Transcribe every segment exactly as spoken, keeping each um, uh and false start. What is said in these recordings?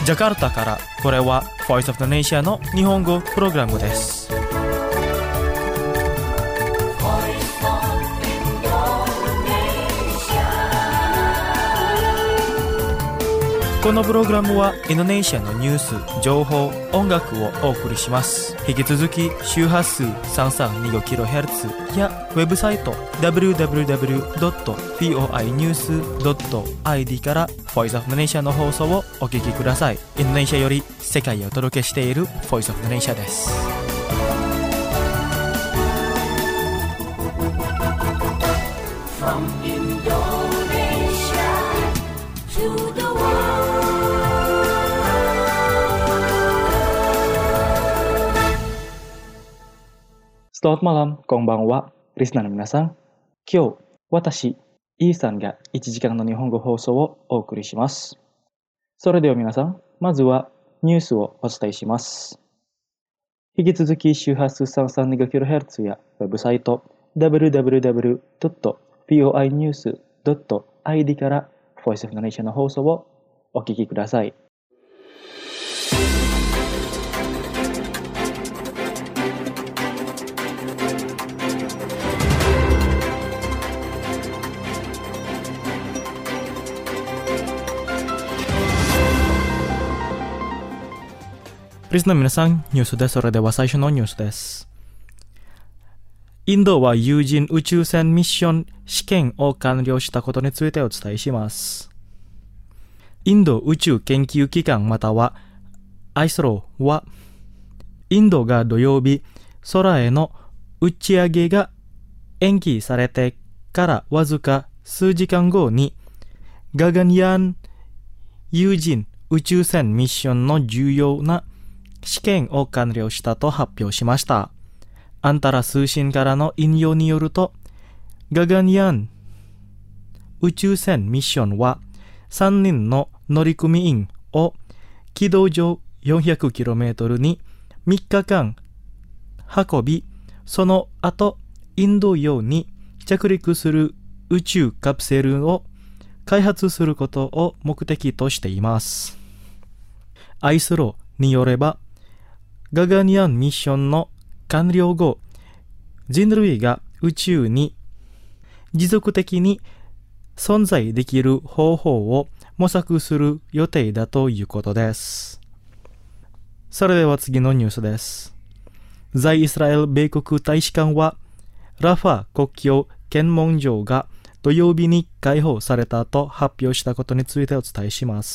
ジャカルタからこれは Voice of the Nation の日本語プログラムです。このプログラムはインドネシアのニュース、情報、音楽をお送りします。引き続き周波数 さんさんにごキロヘルツ やウェブサイト ダブリューダブリューダブリュードットフォーアイニュースドットアイディー から Voice of the Nation の放送をお聞きください。インドネシアより世界へお届けしている Voice of the Nation です。From Indonesia to the Selamat malam, konbanwa, listenerの皆さん。今日、私、イーさんがいちじかんの日本語放送をお送りします。それでは皆さん、まずはニュースをお伝えします。引き続き周波数 さんさんにごキロヘルツ やウェブサイト ダブリューダブリューダブリュードットフォーアイニュースドットアイディー から Voice of the Nation の放送をお聞きください。リスナーの皆さん、ニュースです。それでは最初のニュースです。インドは有人宇宙船ミッション試験を完了したことについてお伝えします。インド宇宙研究機関または アイエスアーオー は、インドが土曜日、空への打ち上げが延期されてからわずか数時間後に、ガガンヤン有人宇宙船ミッションの重要な試験を完了したと発表しました。アンタラ通信からの引用によると、ガガンヤン宇宙船ミッションはさんにんの乗組員を軌道上 よんひゃくキロメートル にみっかかん運び、その後インド洋に着陸する宇宙カプセルを開発することを目的としています。アイエスアーオーによれば、ガガニアンミッションの完了後、人類が宇宙に持続的に存在できる方法を模索する予定だということです。それでは次のニュースです。在イスラエル米国大使館は、ラファ国境検問所が土曜日に開放されたと発表したことについてお伝えします。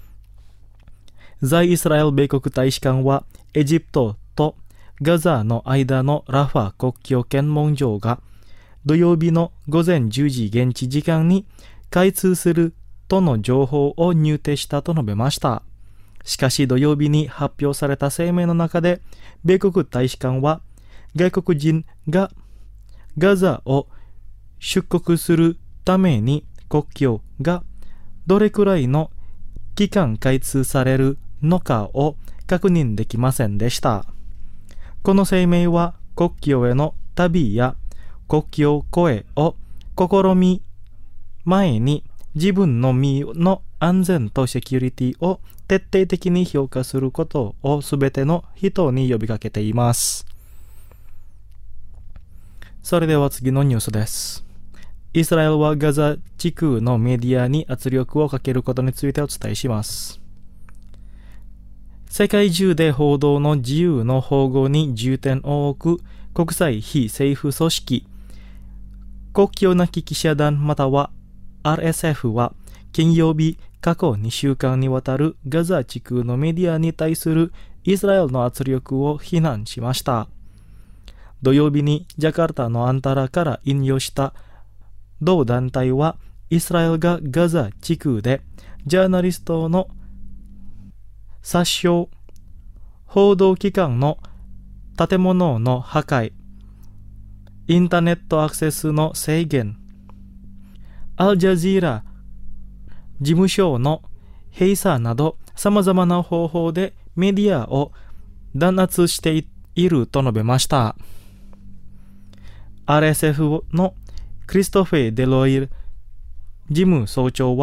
在イスラエル米国大使館は、エジプトとガザの間のラファ国境検問所が土曜日の午前じゅうじ現地時間に開通するとの情報を入手したと述べました。しかし土曜日に発表された声明の中で、米国大使館は外国人がガザを出国するために国境がどれくらいの期間開通されるのかを確認できませんでした。この声明は国境への旅や国境越えを試み前に自分の身の安全とセキュリティを徹底的に評価することをすべての人に呼びかけています。それでは次のニュースです。イスラエルはガザ地区のメディアに圧力をかけることについてお伝えします。世界中で報道の自由の保護に重点を置く国際非政府組織国境なき記者団または アールエスエフ は金曜日過去にしゅうかんにわたるガザ地区のメディアに対するイスラエルの圧力を非難しました。土曜日にジャカルタのアンタラから引用した同団体は、イスラエルがガザ地区でジャーナリストの殺傷、報道機関の建物の破壊、インターネットアクセスの制限、アルジャジーラ事務所の閉鎖など様々な方法でメディアを弾圧していると述べました。アールエスエフ のクリストフェ・デロイル事務総長は、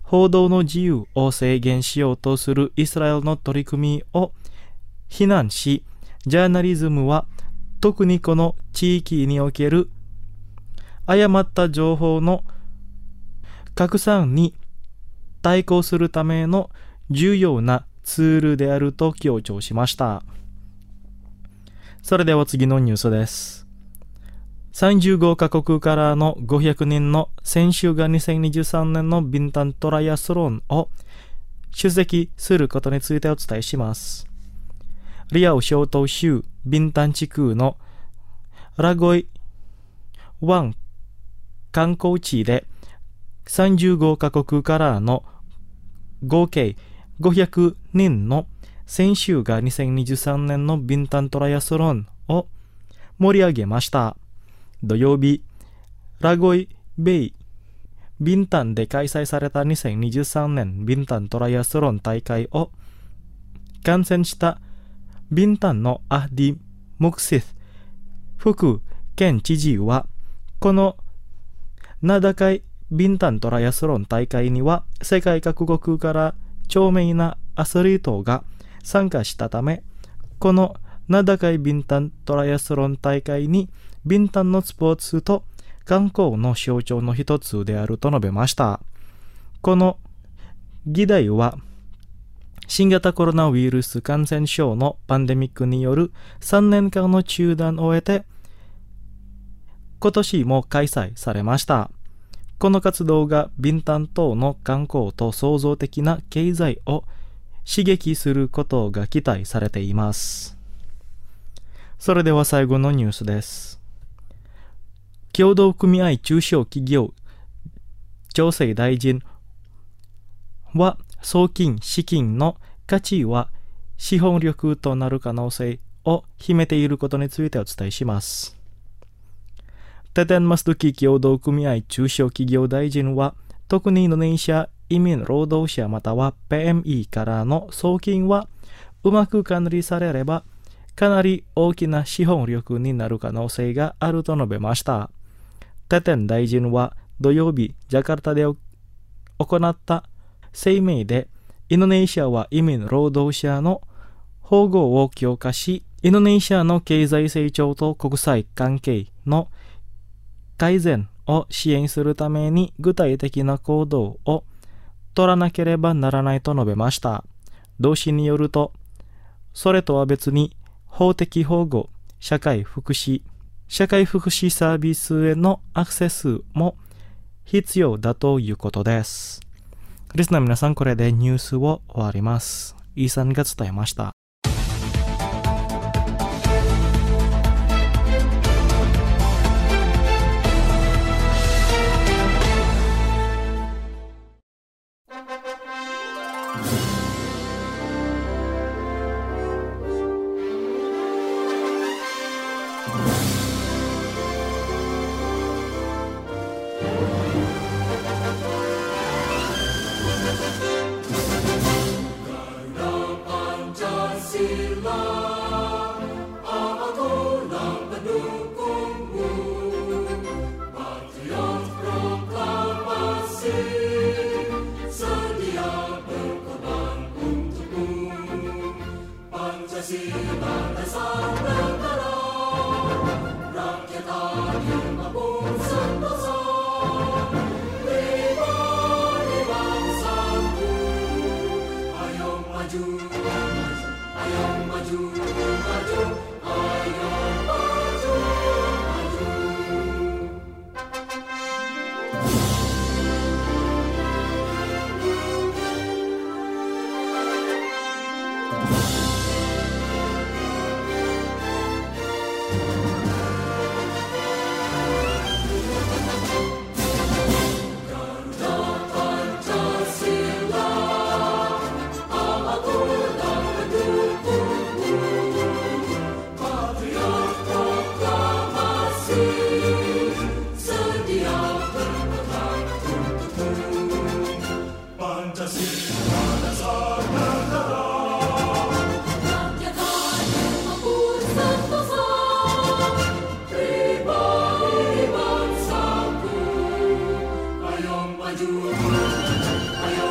報道の自由を制限しようとするイスラエルの取り組みを非難し、ジャーナリズムは特にこの地域における誤った情報の拡散に対抗するための重要なツールであると強調しました。それでは次のニュースです。さんじゅうごカ国からのごひゃくにんの選手がにせんにじゅうさんねんのビンタントライアスロンを出席することについてお伝えします。リアオ小島州ビンタン地区のラゴイ湾観光地でさんじゅうごカ国からの合計ごひゃくにんの選手がにせんにじゅうさんねんのビンタントライアスロンを盛り上げました。土曜日、ラゴイベイビンタンで開催されたにせんにじゅうさんねんビンタントライアスロン大会を観戦したビンタンのアディ・ムクシス副県知事は、この名高いビンタントライアスロン大会には世界各国から著名なアスリートが参加したため、この名高いビンタントライアスロン大会にビンタンのスポーツと観光の象徴の一つであると述べました。この議題は新型コロナウイルス感染症のパンデミックによるさんねんかんの中断を終えて今年も開催されました。この活動がビンタン島の観光と創造的な経済を刺激することが期待されています。それでは最後のニュースです。協同組合中小企業調整大臣は送金資金の価値は資本力となる可能性を秘めていることについてお伝えします。テテン・マスドキ協同組合中小企業大臣は、特にインドネシア移民労働者または ピーエムイー からの送金はうまく管理されればかなり大きな資本力になる可能性があると述べました。テテン大臣は土曜日ジャカルタで行った声明で、インドネシアは移民労働者の保護を強化し、インドネシアの経済成長と国際関係の改善を支援するために具体的な行動を取らなければならないと述べました。同氏によると、それとは別に法的保護、社会福祉、社会福祉サービスへのアクセスも必要だということです。リスナーの皆さん、これでニュースを終わります。イーさんが伝えました。 Maju, ayo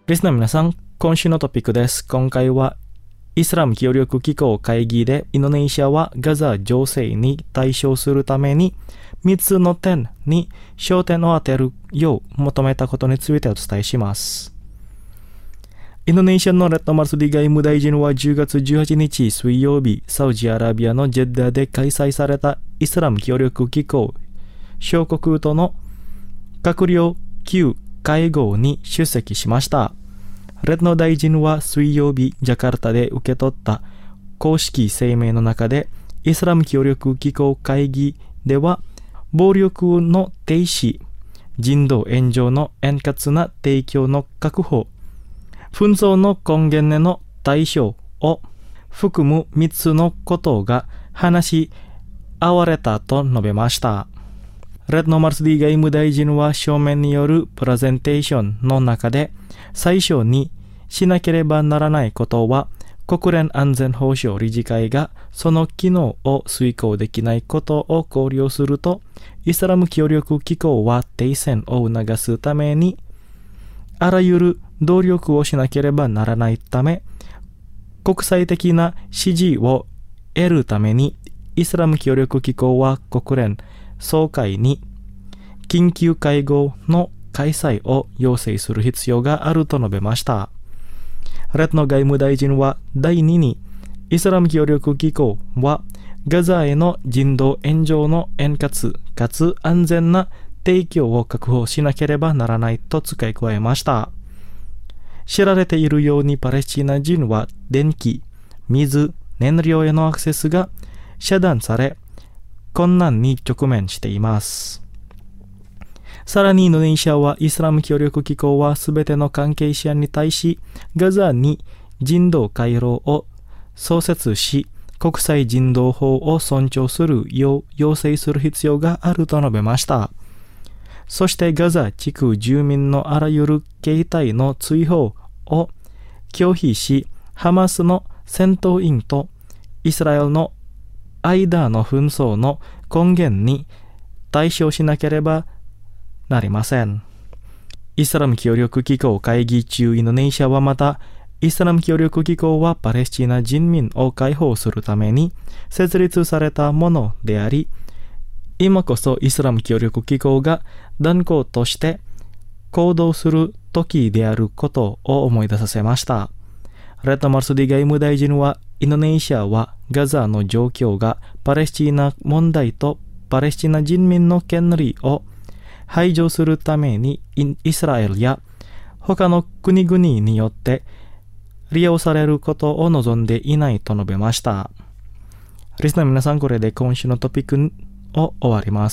リスナーの皆さん、今週のトピックです。今回はイスラム協力機構会議でインドネシアはガザ情勢に対処するためにみっつの点に焦点を当てるよう求めたことについてお伝えします。インドネシアのレッドマルスディ外務大臣はじゅうがつじゅうはちにち水曜日、サウジアラビアのジェッダで開催されたイスラム協力機構諸国との閣僚級会合に出席しました。レッド大臣は水曜日、ジャカルタで受け取った公式声明の中で、イスラム協力機構会議では、暴力の停止、人道援助の円滑な提供の確保、紛争の根源への対処を含むみっつのことが話し合われたと述べました。レッドマルスディ外務大臣は書面によるプレゼンテーションの中で、最初にしなければならないことは、国連安全保障理事会がその機能を遂行できないことを考慮すると、イスラム協力機構は停戦を促すために、あらゆる努力をしなければならないため、国際的な支持を得るために、イスラム協力機構は国連総会に緊急会合の開催を要請する必要があると述べました。レッドの外務大臣はだいにに、イスラム協力機構はガザへの人道援助の円滑かつ安全な提供を確保しなければならないと付け加えました。知られているようにパレスチナ人は電気、水、燃料へのアクセスが遮断され、困難に直面しています。さらにインドネシアはイスラム協力機構はすべての関係者に対しガザに人道回廊を創設し国際人道法を尊重するよう要請する必要があると述べました。そしてガザ地区住民のあらゆる形態の追放を拒否しハマスの戦闘員とイスラエルの間の紛争の根源に対処しなければなりません。イスラム協力機構会議中、インドネシアはまた、イスラム協力機構はパレスチナ人民を解放するために設立されたものであり、今こそイスラム協力機構が断固として行動する時であることを思い出させました。レッドマルスディ外務大臣は、インドネシアはガザの状況がパレスチナ問題とパレスチナ人民の権利を排除するためにイスラエルや他の国々によって利用されることを望んでいないと述べました。リスナーの皆さん、これで今週のトピックを終わります。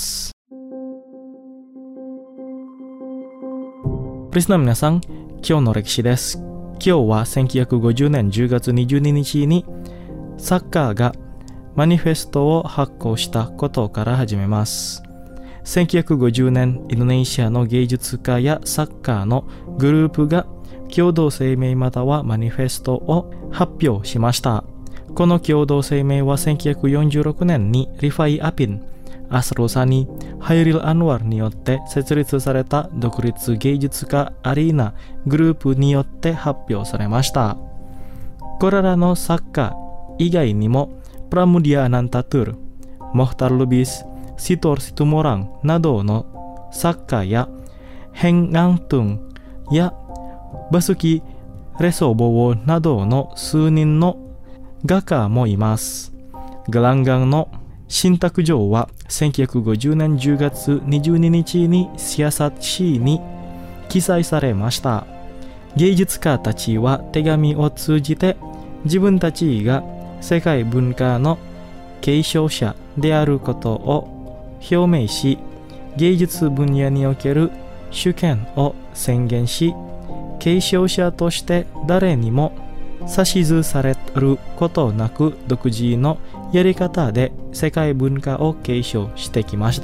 リスナーの皆さん、今日の歴史です。今日はせんきゅうひゃくごじゅうねんじゅうがつにじゅうににちにサッカーがマニフェストを発行したことから始めます。せんきゅうひゃくごじゅうねん、インドネシアの芸術家やサッカーのグループが共同声明またはマニフェストを発表しました。この共同声明はせんきゅうひゃくよんじゅうろくねんにリファイ・アピン、アスロサニ、ハイリル・アンワルによって設立された独立芸術家アリーナグループによって発表されました。これらの作家以外にもプラムディア・アナンタトゥール、モフタル・ルビス、シトル・シトモランなどの作家やヘン・ガントゥンやバスキ・レソボーなどの数人の画家もいます。ガランガンの信託状はせんきゅうひゃくごじゅうねんじゅうがつにじゅうににちにシアサッ誌に記載されました。芸術家たちは手紙を通じて自分たちが世界文化の継承者であることを表明し、芸術分野における主権を宣言し、継承者として誰にも指図されることなく独自のやり方で世界文化を継承してきました。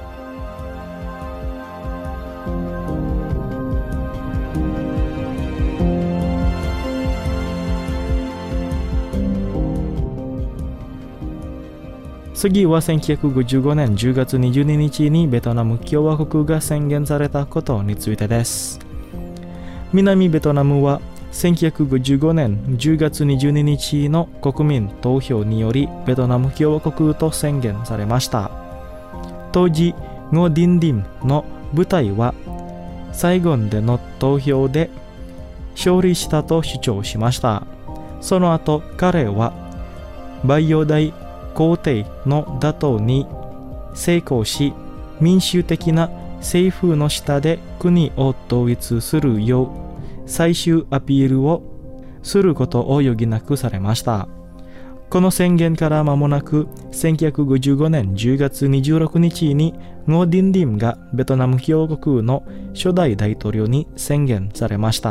次はせんきゅうひゃくごじゅうごねんじゅうがつにじゅうににちにベトナム共和国が宣言されたことについてです。 南ベトナムはせんきゅうひゃくごじゅうごねんじゅうがつにじゅうににちの国民投票によりベトナム共和国と宣言されました。当時、ゴ・ディンディムの部隊はサイゴンでの投票で勝利したと主張しました。その後、彼はバイオ大皇帝の打倒に成功し、民主的な政府の下で国を統一するよう最終アピールをすることを余儀なくされました。この宣言から間もなくせんきゅうひゃくごじゅうごねんじゅうがつにじゅうろくにちにゴ・ディンディムがベトナム共和国の初代大統領に宣言されました。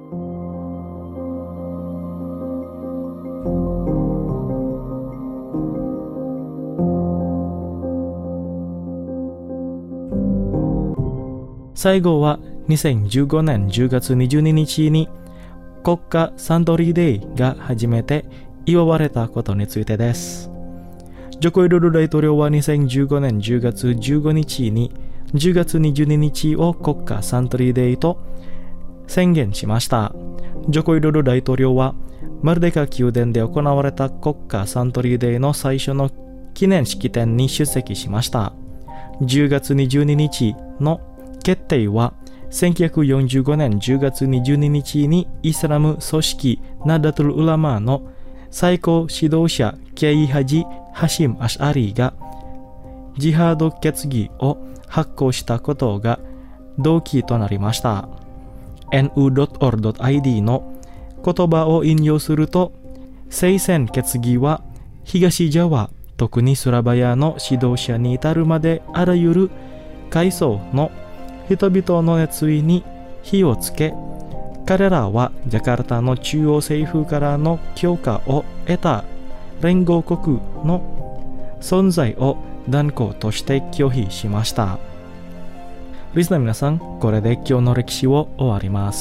最後はにせんじゅうごねんじゅうがつにじゅうににちに国家サントリーデーが初めて祝われたことについてです。ジョコ・ウィドド大統領はにせんじゅうごねんじゅうがつじゅうごにちにじゅうがつにじゅうににちを国家サントリーデーと宣言しました。ジョコ・ウィドド大統領はマルデカ宮殿で行われた国家サントリーデーの最初の記念式典に出席しました。じゅうがつにじゅうににちの決定はせんきゅうひゃくよんじゅうごねんじゅうがつにじゅうににちにイスラム組織ナダトゥル・ウラマーの最高指導者ケイ・ハジ・ハシム・アシュアリーがジハード決議を発行したことが動機となりました。エヌユードットオールドットアイディー の言葉を引用すると、聖戦決議は東ジャワ、特にスラバヤの指導者に至るまであらゆる階層の人々の熱意に火をつけ、彼らはジャカルタの中央政府からの許可を得た連合国の存在を断固として拒否しました。リスナーの皆さん、これで今日の歴史を終わります。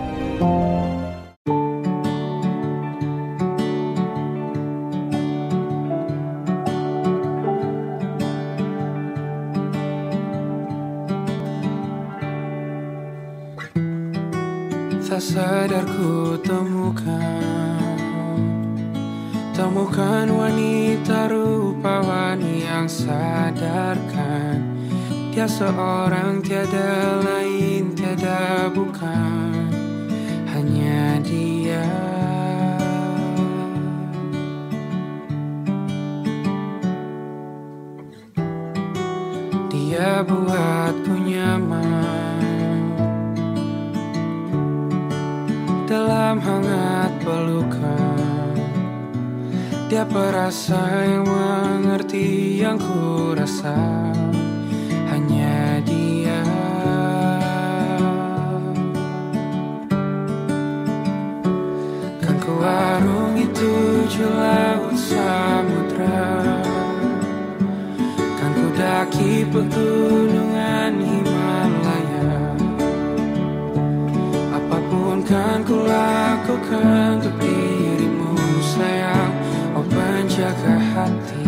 Tak sadar ku temukan Temukan wanita rupawan yang sadarkan Dia seorang tiada lain, tiada bukan Hanya dia Dia buatku nyaman dalam hangat pelukan Dia perasa yang mengerti yang ku rasa Hanya dia Kan ku arungi tujuh laut samudra Kan ku daki pegunungan Himalaya Kan ku lakukan untuk dirimu sayang Oh penjaga hati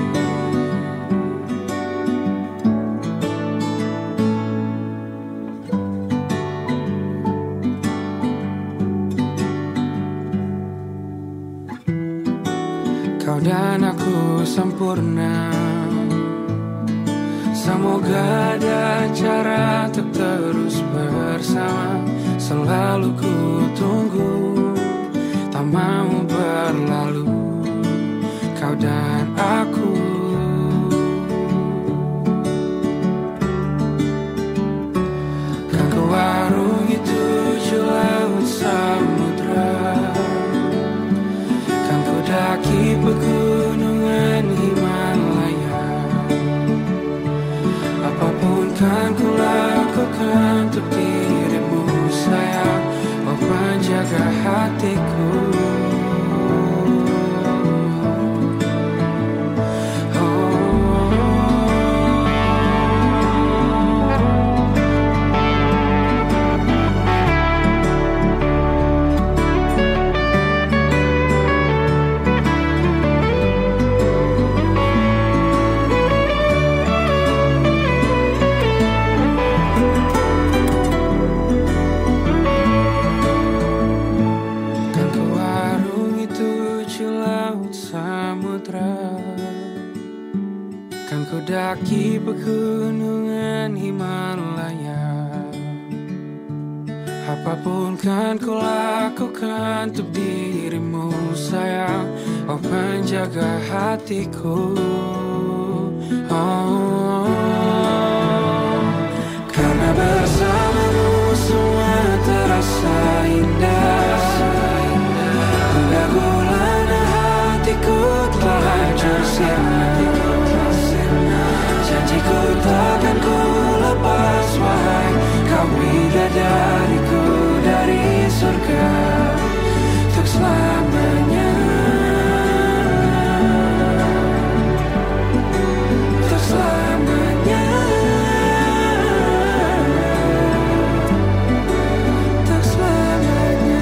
Kau dan aku sempurna Semoga ada cara untuk terus bersama Selalu ku tunggu Tak mau berlalu Kau dan aku Kan ku arungi tujuh laut samudra Kan ku daki pegunungan Himalaya Apapun kan ku lakukan untuk dirimu sayang Oh penjaga hatiku mendaki pegunungan Himalaya. Apapun kan ku lakukan untuk dirimu sayang, oh penjaga hatiku. Oh, karena bersamamu semua terasa indah. Hingga gulana hatiku telah hancur sirna. Janjiku takkan ku lepas wahai kau bidadariku dari surga untuk selamanya. Untuk selamanya. Untuk selamanya.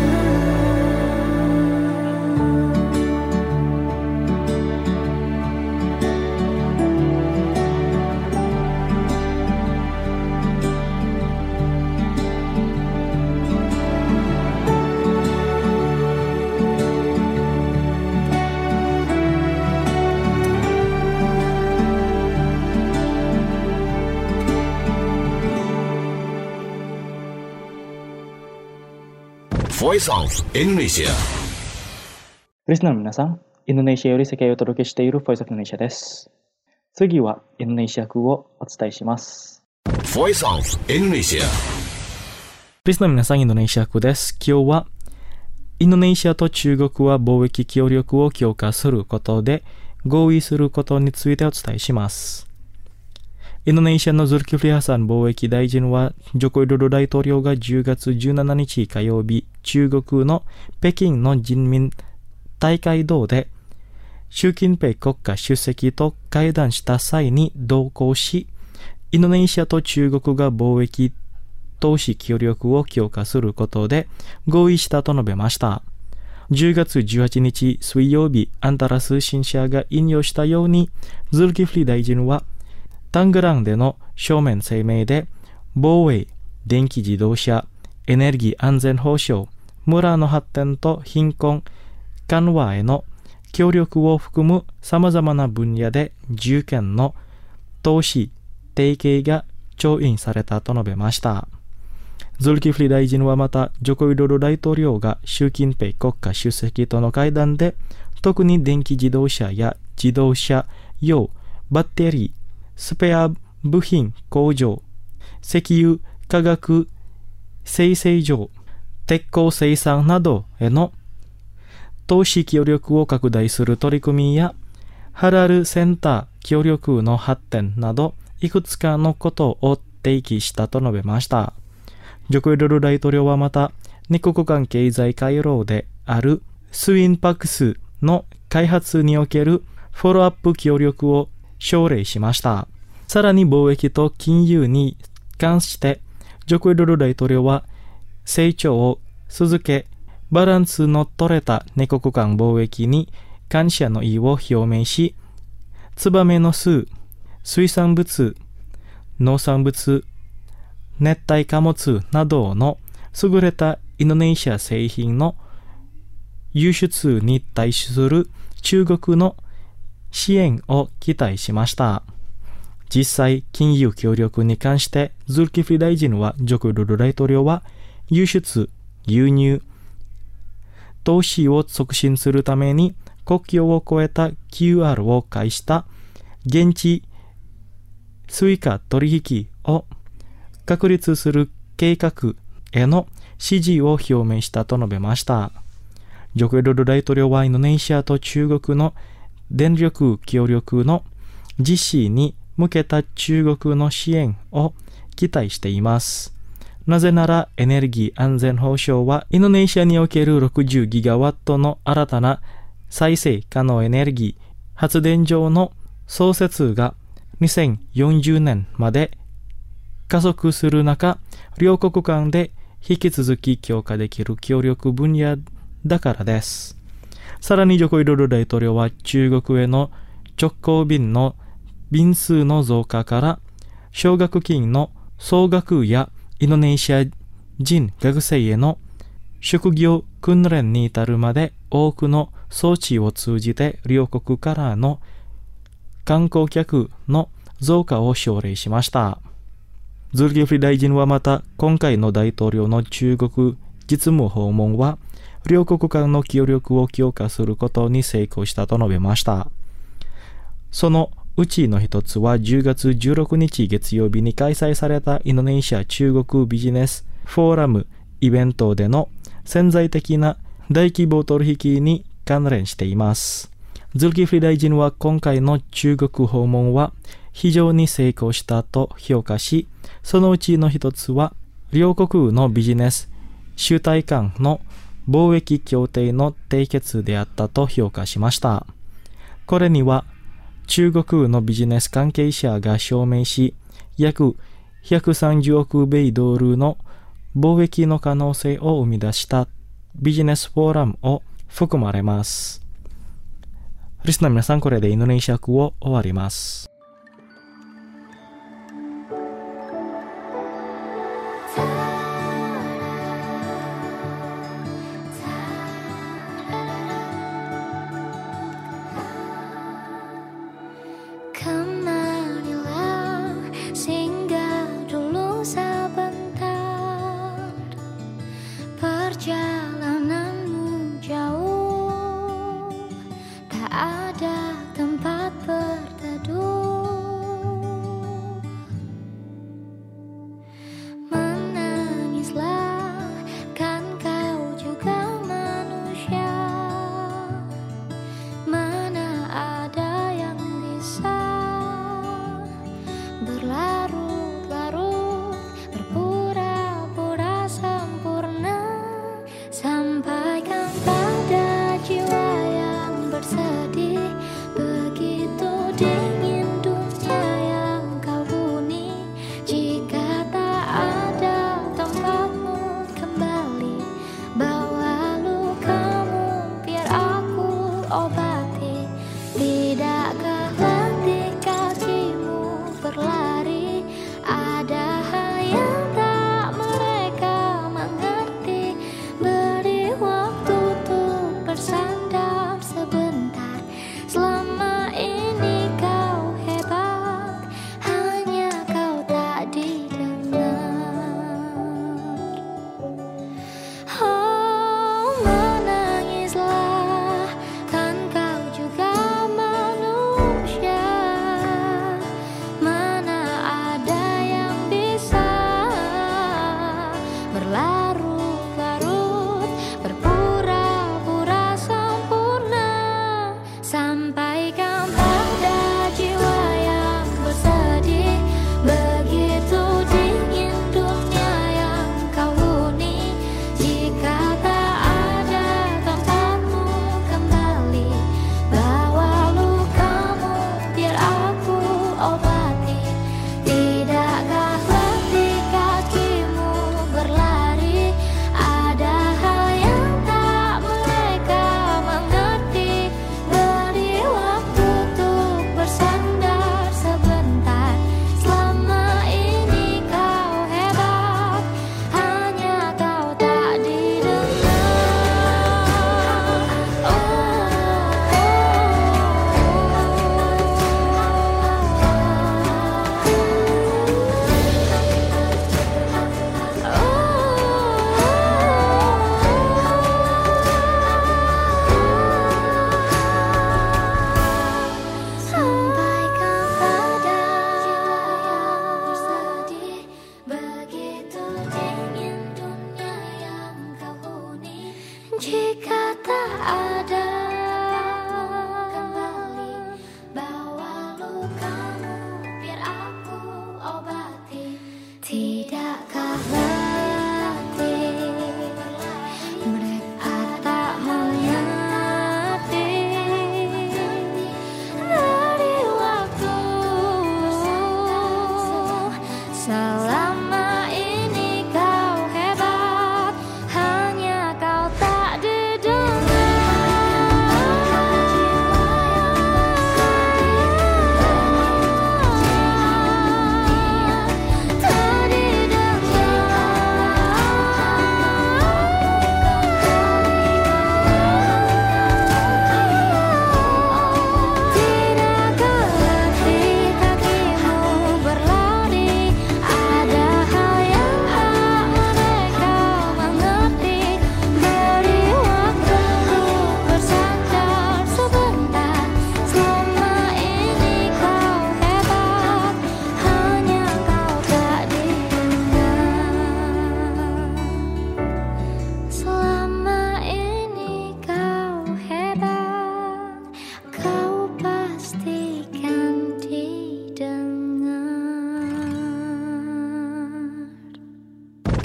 Voice of Indonesia。 リスナーの皆さん、インドネシアより世界をお届けしている Voice of Indonesia です。次はインドネシア風をお伝えします。 Voice of Indonesia。 リスナーの皆さん、インドネシア風です。今日はインドネシアと中国は貿易協力を強化することで合意することについてお伝えします。インドネシアのズルキフリハサン貿易大臣は、ジョコウィドド大統領がじゅうがつじゅうしちにち火曜日、中国の北京の人民大会堂で、習近平国家主席と会談した際に同行し、インドネシアと中国が貿易投資協力を強化することで合意したと述べました。じゅうがつじゅうはちにち水曜日、アンタラ通信社が引用したように、ズルキフリ大臣は、タングランでの書面声明で、防衛、電気自動車、エネルギー安全保障、村の発展と貧困緩和への協力を含む様々な分野で重点の投資、提携が調印されたと述べました。ズルキフリ大臣はまた、ジョコウィドド大統領が習近平国家主席との会談で、特に電気自動車や自動車用バッテリー、スペア部品工場、石油化学精製場、鉄鋼生産などへの投資協力を拡大する取り組みや、ハラルセンター協力の発展など、いくつかのことを提起したと述べました。ジョコウィドド大統領はまた、二国間経済回廊であるスウィンパックスの開発におけるフォローアップ協力を奨励しました。さらに貿易と金融に関して、ジョコウィドド大統領は成長を続け、バランスの取れた二国間貿易に感謝の意を表明し、ツバメの巣、水産物、農産物、熱帯貨物などの優れたインドネシア製品の輸出に対する中国の支援を期待しました。実際、金融協力に関して、ズルキフリ大臣は、ジョコウィドド大統領は、輸出、輸入、投資を促進するために、国境を越えた キューアール を介した現地追加取引を確立する計画への支持を表明したと述べました。ジョコウィドド大統領はインドネシアと中国の電力協力の実施に向けた中国の支援を期待しています。なぜならエネルギー安全保障はインドネシアにおけるろくじゅうギガワットの新たな再生可能エネルギー発電所の創設がにせんよんじゅうねんまで加速する中、両国間で引き続き強化できる協力分野だからです。さらにジョコウィドド大統領は中国への直行便の便数の増加から奨学金の総額やインドネシア人学生への職業訓練に至るまで多くの装置を通じて両国からの観光客の増加を奨励しました。ズルキフリ大臣はまた、今回の大統領の中国実務訪問は、両国間の協力を強化することに成功したと述べました。そのうちの一つはじゅうがつじゅうろくにち月曜日に開催されたインドネシア中国ビジネスフォーラムイベントでの潜在的な大規模取引に関連しています。ズルキフリ大臣は今回の中国訪問は非常に成功したと評価し、そのうちの一つは両国のビジネス主体間の貿易協定の締結であったと評価しました。これには中国のビジネス関係者が証明し、約ひゃくさんじゅうおく米ドルの貿易の可能性を生み出したビジネスフォーラムを含まれます。リスナーの皆さん、これでインドネシア語を終わります。 Oh, menangislah, kan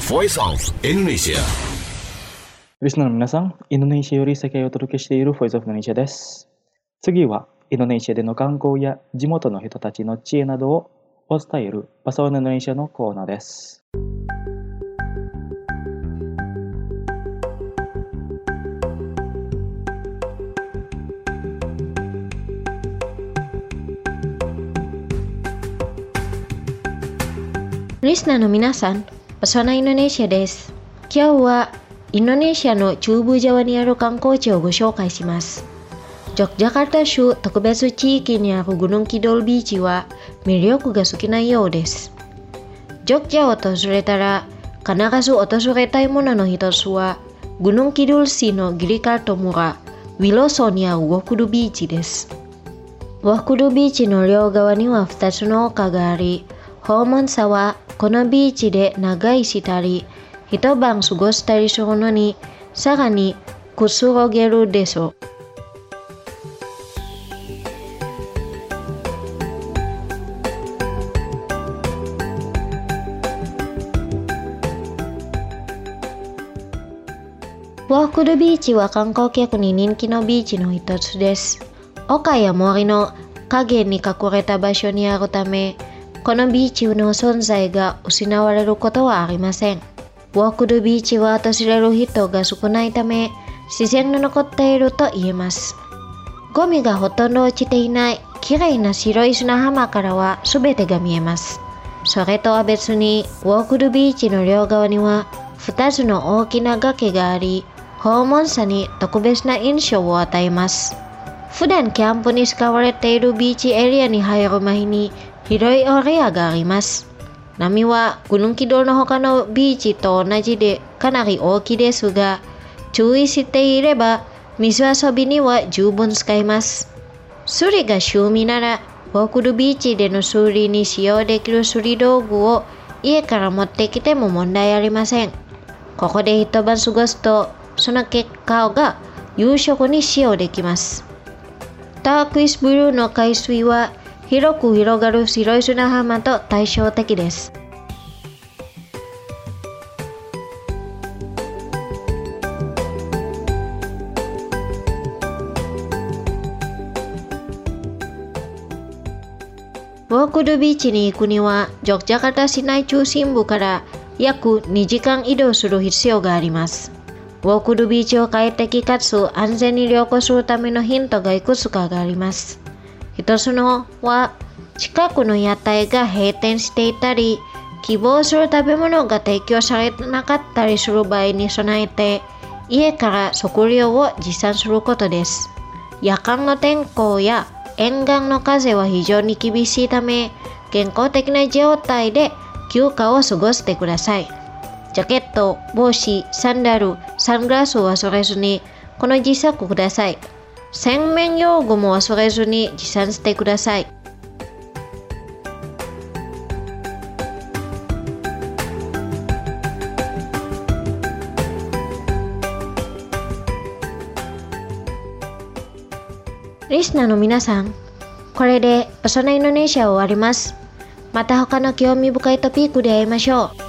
Voice of Indonesia。 リスナーの皆さん、インドネシアより世界をお届けしている Voice of Indonesia です。次は、インドネシアでの観光や地元の人たちの知恵などをお伝えるパサワンインドネシアのコーナーです。 リスナーの皆さん、パサワンインドネシアです。今日はインドネシアの中部ジャワにある観光地をご紹介します。ジョクジャカルタ州特別地域にあるグヌンキドルビーチは魅力が好きなようです。ジョクジャを訪れたら必ず訪れたいものの一つはグヌンキドル市のギリカルト村ウィロソにあるウォクルビーチです。ウォクルビーチの両側にはふたつの丘があり、訪問者はこのビーチで長居したり一晩過ごしたりするのにさらにくつろげるでしょう。ウォークルビーチは観光客に人気のビーチの一つです。丘や森の影に隠れた場所にあるため、このビーチの存在が失われることはありません。ウォークルビーチは訪れる人が少ないため、自然が残っていると言えます。ゴミがほとんど落ちていないきれいな白い砂浜からは全てが見えます。それとは別に、ウォークルビーチの両側にはふたつの大きな崖があり、訪問者に特別な印象を与えます。普段キャンプに使われているビーチエリアに入る前に広いエリアがあります。波はグヌンキドルの他のビーチと同じでかなり大きいですが、注意していれば水遊びには十分使えます。釣りが趣味なら、ウォークルビーチでの釣りに使用できる釣り道具を家から持ってきても問題ありません。ここで一晩過ごすと、その結果が夕食に使用できます。タークイスブルーの海水は広く広がる白い砂浜と対照的です。ウォークルビーチに行くには、ジョクジャカルタ市内中心部から約にじかん移動する必要があります。ウォークルビーチを快適かつ安全に旅行するためのヒントがいくつかがあります。一つのは、近くの屋台が閉店していたり、希望する食べ物が提供されなかったりする場合に備えて、家から食料を持参することです。夜間の天候や沿岸の風は非常に厳しいため、健康的な状態で休暇を過ごしてください。ジャケット、帽子、サンダル、サングラスを忘れずにこの自作ください。洗面用具も忘れずに持参してください。リスナーの皆さん、これでパサワンインドネシアを終わります。また他の興味深いトピックで会いましょう。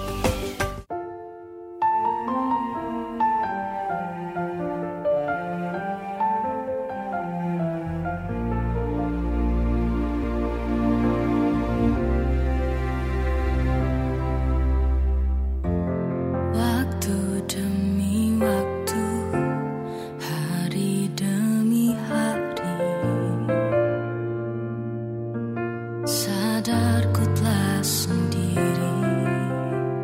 Sadar ku telah sendiri.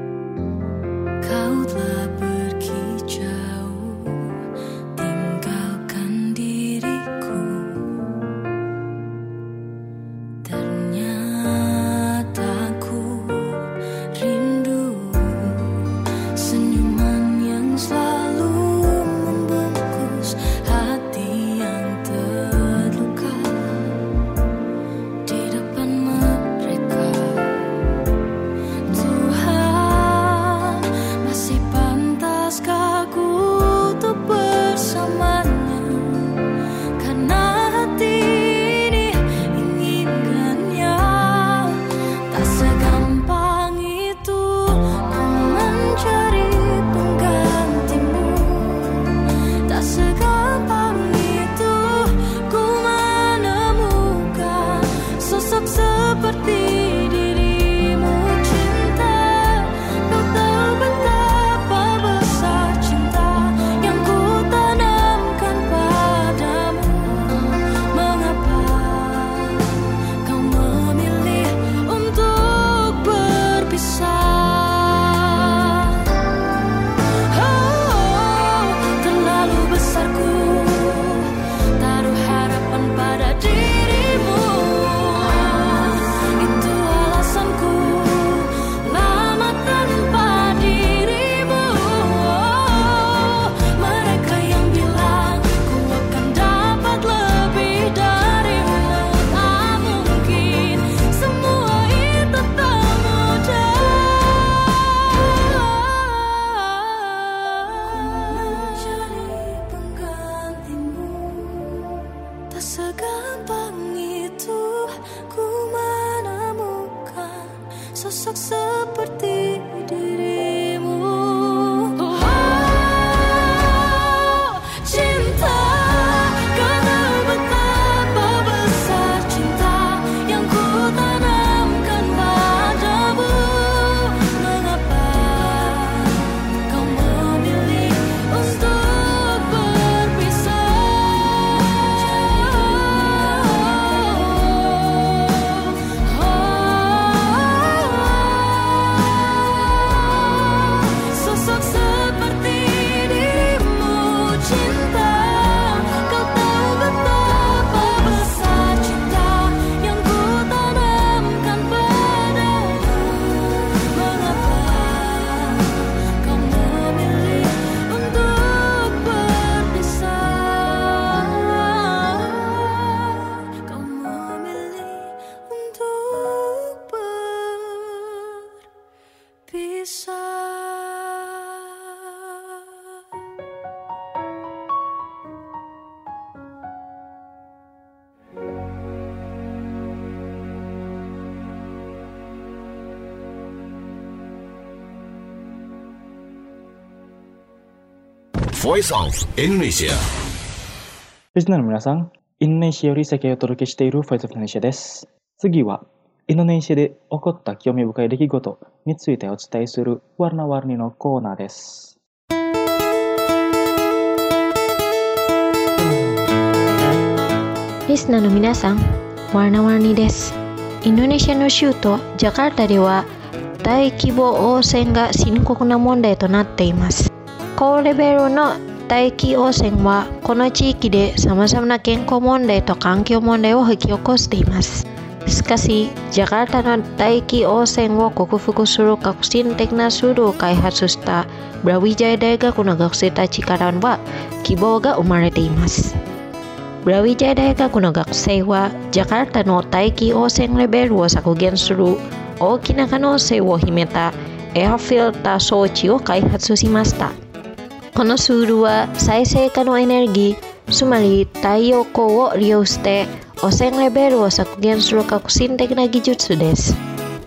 Tak segampang itu ku menemukan sosok seperti dirimu. Oh, cinta, kau tahu betapa besar cinta yang ku tanamkan padamu. Mengapa kau memilih untuk berpisah? Sosok seperti dirimu, cinta, kau tahu betapa besar cinta yang ku tanamkan padamu. Mengapa kau memilih untuk berpisah? Kau memilih untuk berpisah. Voice of Indonesia. リスナーの皆さん、インドネシアより世界をお届けしている Voice of Indonesia です。次は、インドネシアで起こった興味深い出来事についてお伝えするワルナワルニのコーナーです。 リスナーの皆さん、ワルナワルニです。インドネシアの首都ジャカルタでは大規模汚染が深刻な問題となっています。高レベルの大気汚染はこの地域でさまざまな健康問題と環境問題を引き起こしています。しかし、ジャカルタの大気汚染を克服する革新的なツールを開発したブラウィジャイ大学の学生たちからは希望が生まれています。ブラウィジャイ大学の学生はジャカルタの大気汚染レベルを削減する大きな可能性を秘めたエアフィルター装置を開発しました。このツールは再生可能エネルギー、つまり太陽光を利用して汚染レベルを削減する革新的な技術です。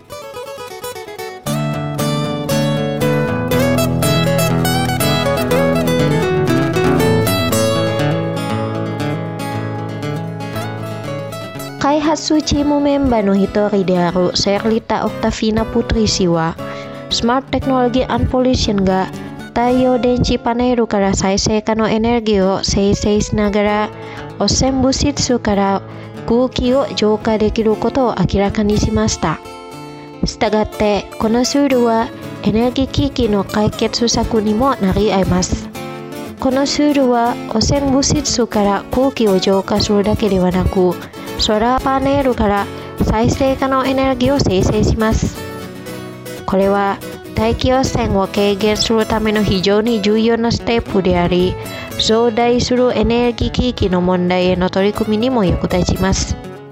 開発チームメンバーの一人であるセルリタ・オクタフィーナ・プトリ氏は、スマートテクノロジー・アンポリューションが太陽電池パネルから再生可能エネルギーを生成しながら汚染物質から空気を浄化できることを明らかにしました。したがってこのツールはエネルギー危機の解決策にもなり得ます。このツールは汚染物質から空気を浄化するだけではなく、ソラーパネルから再生可能エネルギーを生成します。これは大気汚染を軽減するための非常に重要なステップであり、増大するエネルギー危機の問題への取り組みにも役立ちます。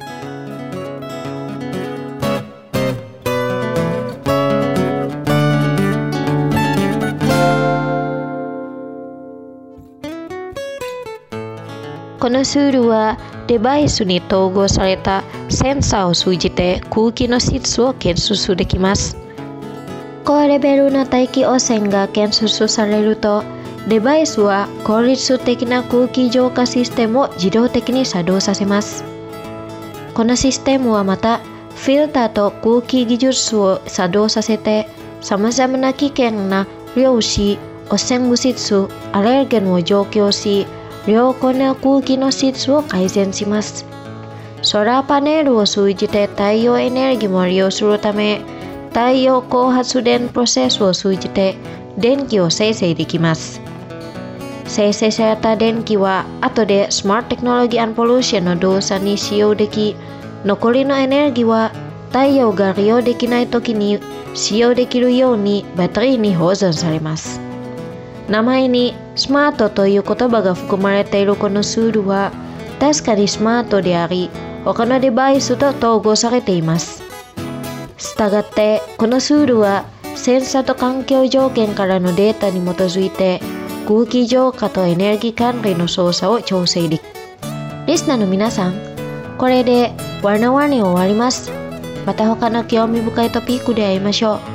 このツールはデバイスに統合されたセンサーを通じて空気の質を検出できます。高レベルの大気汚染が検出されると、デバイスは効率的な空気浄化システムを自動的に作動させます。このシステムはまた、フィルターと空気技術を作動させて、さまざまな危険な粒子、汚染物質、アレルゲンを除去し、良好な空気の質を改善します。ソラーパネルを通じて太陽エネルギーも利用するため、太陽光発電プロセスを通じて電気を生成できます。生成された電気は後でスマートテクノロジー・アンポリューションの動作に使用でき、残りのエネルギーは太陽が利用できないときに使用できるようにバッテリーに保存されます。名前にスマートという言葉が含まれているこのツールは確かにスマートであり、他のデバイスと統合されています。したがってこのツールはセンサーと環境条件からのデータに基づいて空気浄化とエネルギー管理の操作を調整でき、 リスナーの皆さん、これでワーナワーニ終わります。また他の興味深いトピックで会いましょう。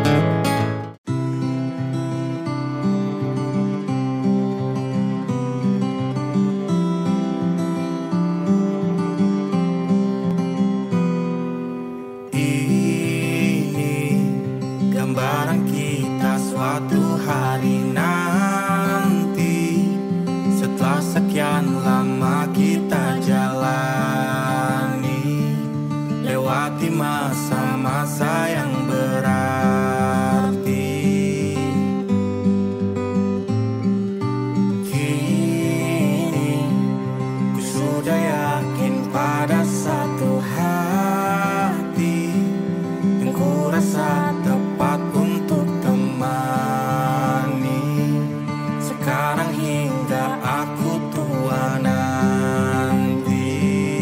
Gambaran kita suatu hari nanti, setelah sekian lama kita jalani, lewati masa-masa yang berarti. Kini ku sudah yakin pada satu hati yang ku rasa tepat untuk temani sekarang hingga aku tua nanti.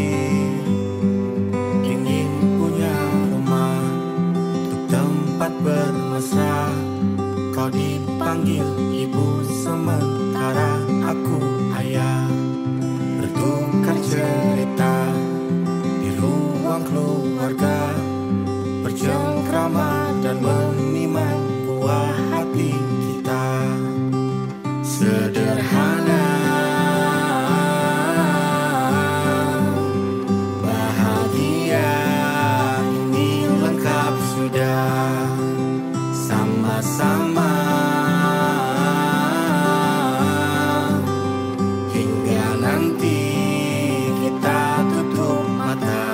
Ingin punya rumah untuk tempat bermesra, kau dipanggil ibu sementara aku ayah, bertukar cerita di ruang keluarga, bercengkrama dan menimang buah hati kita. Sederhana, bahagia, ini lengkap sudah. Sama-sama hingga nanti kita tutup mata.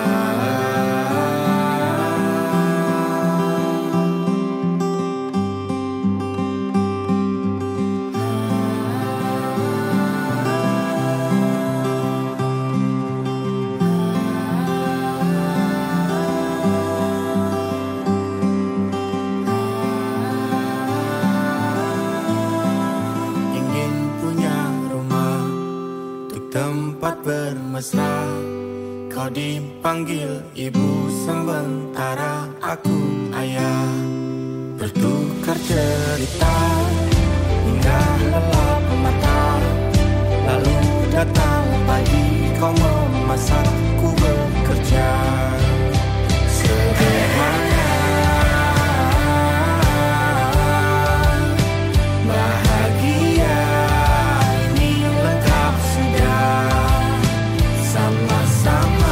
Tempat bermesra, kau dipanggil ibu sementara aku ayah, bertukar cerita hingga lelap mata. Lalu datang pagi, kau memasak, ku bekerja. Sederhana, bahagia, ini lengkap sudah. Sama-sama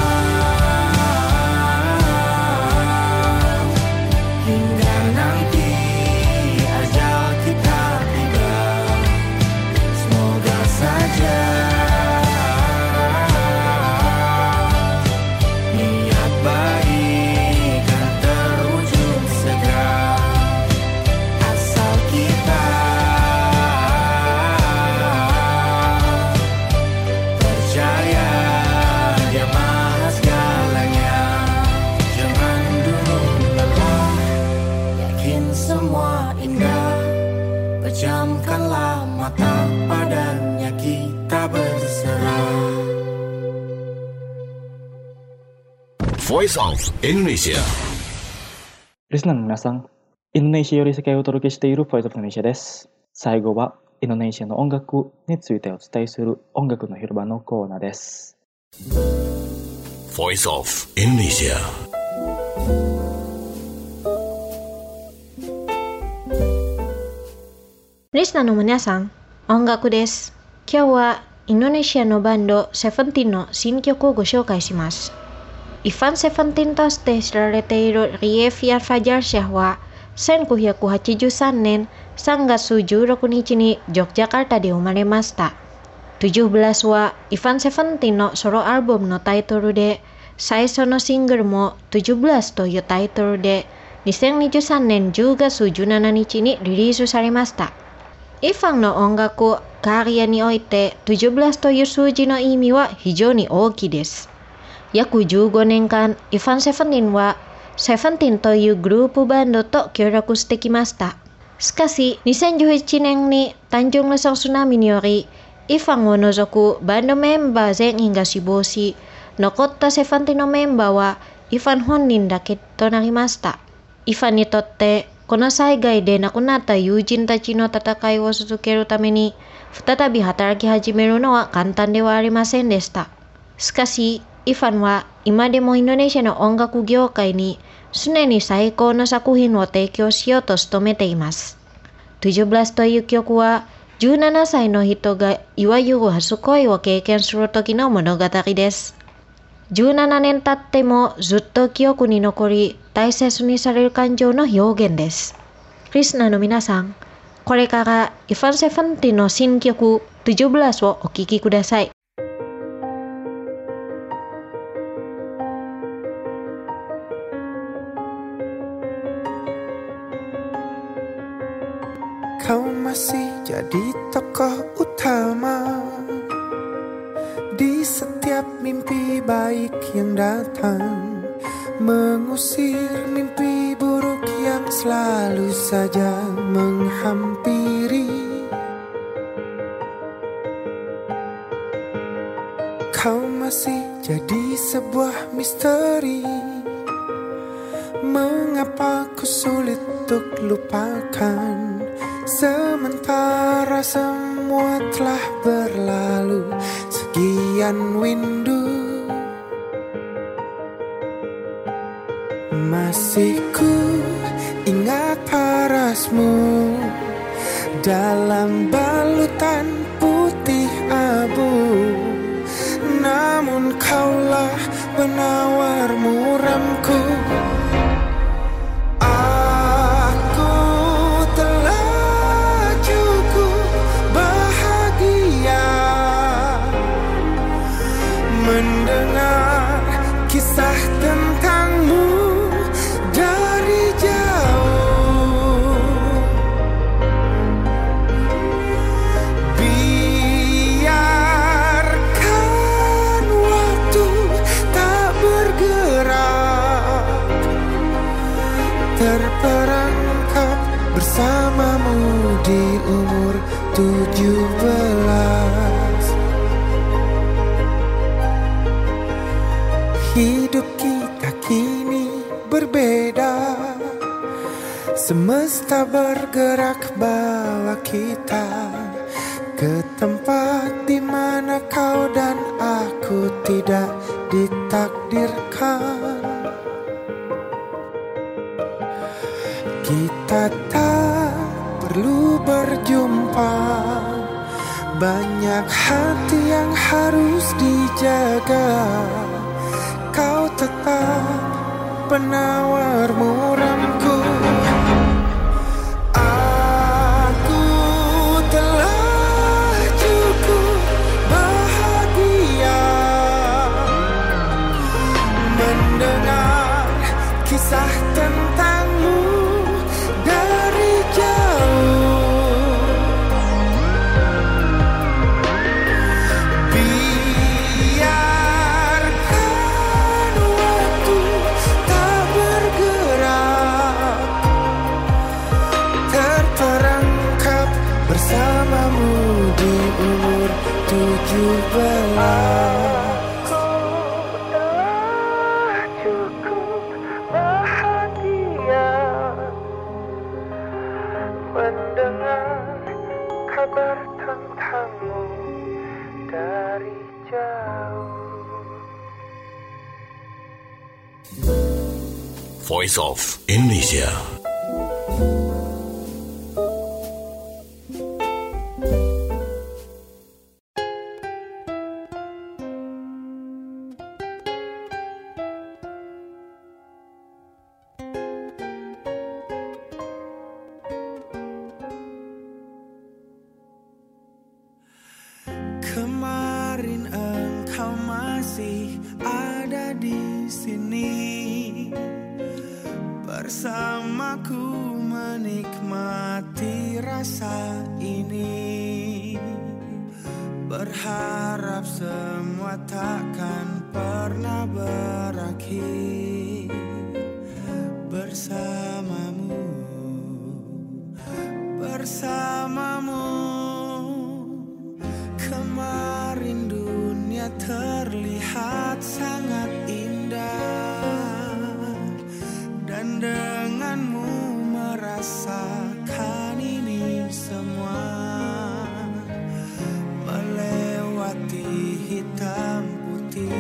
hingga nanti ajal kita tiba. Semoga saja niat baik kan terwujud segera, asal kita percaya Dia Maha segalanya. Jangan dulu lelah, yakin semua indah, pejamkanlah mata, padanya kita berserah. Voice of Indonesia. リスナーの皆さん、インドネシアより世界をお届けしている Voice of Indonesia です。最後はインドネシアの音楽についてお伝えする音楽の広場のコーナーです。 Voice of Indonesia. リスナーの皆さん、音楽です。今日はインドネシアのバンドセブンティーンの新曲をご紹介します。Ivan Seventeen として知られているリエフィア・ファジャーシャはせんきゅうひゃくはちじゅうさんねんさんがつじゅうろくにちにジョグジャカルタで生まれました。じゅうななはIvan Seventeenのソロアルバムのタイトルで、最初のシングルもじゅうななというタイトルでにせんにじゅうさんねんじゅうがつじゅうしちにちにリリースされました。イファンの音楽、キャリアにおいてじゅうななという数字の意味は非常に大きいです。約じゅうごねんかん、イファンセブンティーンはセブンティーンというグループバンドと協力してきました。しかし、にせんじゅういちねんに単純な津波により、イファンを除くバンドメンバー全員が死亡し、残ったセブンティーンのメンバーはイファン本人だけとなりました。イファンにとって、この災害で亡くなった友人たちの戦いを続けるために、再び働き始めるのは簡単ではありませんでした。 Skasi, Ivan wa ima de mo Indonesia no ongaku gyokai ni sune ni saiko no sakuhin wo teikyo shiyou to shitomete imasu. tujuh belas という曲はじゅうななさいの人がいわゆる初恋を経験する時の物語です。じゅうななねん経ってもずっと記憶に残り大切にされる感情の表現です。リスナーの皆さん、これからイヴァンセブンティーンの新曲tujuh belasをお聴きください。 Kau masih jadi tokoh utama di setiap mimpi baik yang datang, mengusir mimpi buruk yang selalu saja menghampiri. Kau masih jadi sebuah misteri, mengapa ku sulit untuk lupakan, sementara semua telah berlalu sekian windu. Masih ku ingat parasmu dalam balutan putih abu, namun kaulah penawar muramku. Mendengar kisah tentangmu dari jauh, biarkan waktu tak bergerak, terperangkap bersamamu di umur tujuh belas. Hidup kita kini berbeda, semesta bergerak bawa kita ke tempat di mana kau dan aku tidak ditakdirkan. Kita tak perlu berjumpa, banyak hati yang harus dijaga. Kau tetap penawar muramku. Aku telah cukup bahagia mendengar kisah tentangmu dari jauh. Bersamamu di umur tujuh belas. Aku telah cukup bahagia mendengar kabar tentangmu dari jauh. Voice of Indonesia. Kemarin engkau masih ada di sini bersamaku menikmati rasa ini, berharap semua takkan pernah berakhir bersamamu, bersamamu. Kemarin dunia terlihat sangat indah, dan denganmu merasakan ini semua, melewati hitam putih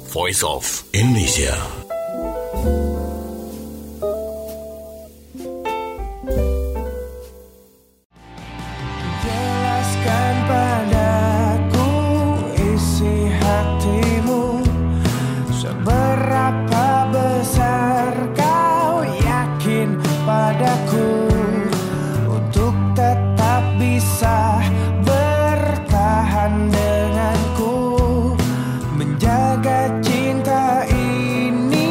Voice of Indonesia. Jelaskan padaku isi hatimu, seberapa besar kau yakin padaku untuk tetap bisa bertahan denganku, menjaga cinta ini.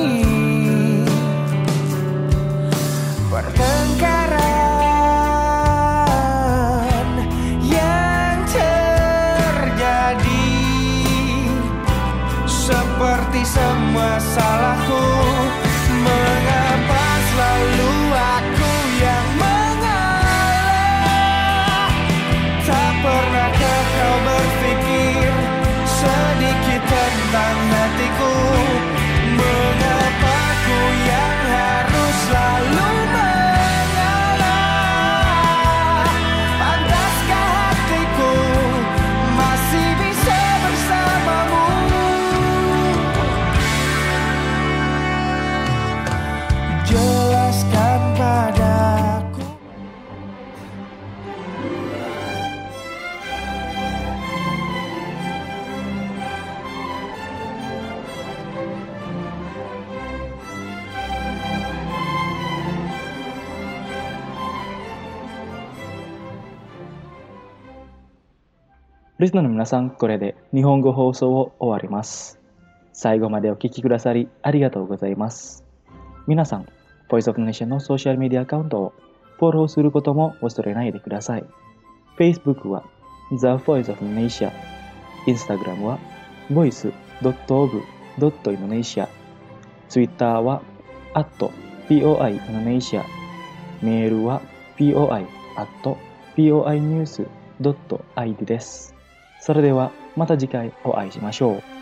Pertengkaran yang terjadi seperti semua salahku. Mengapa selalu aku yang mengalah? Tak pernahkah kau berpikir sedikit tentang hatiku? Mengapa ku yang harus selalu mengalah? Pantaskah hatiku masih bisa bersamamu? Jelaskan padaku. リスナーの皆さん、これで日本語放送を終わります。最後までお聞きくださりありがとうございます。皆さん、Voice of Indonesia のソーシャルメディアアカウントをフォローすることも忘れないでください。Facebook は The Voice of Indonesia、Instagram は ボイスドットオブドットインドネシア、Twitter は アットポイ Indonesia、メールは ポイ アットポイニュースドットアイディー です。それではまた次回お会いしましょう。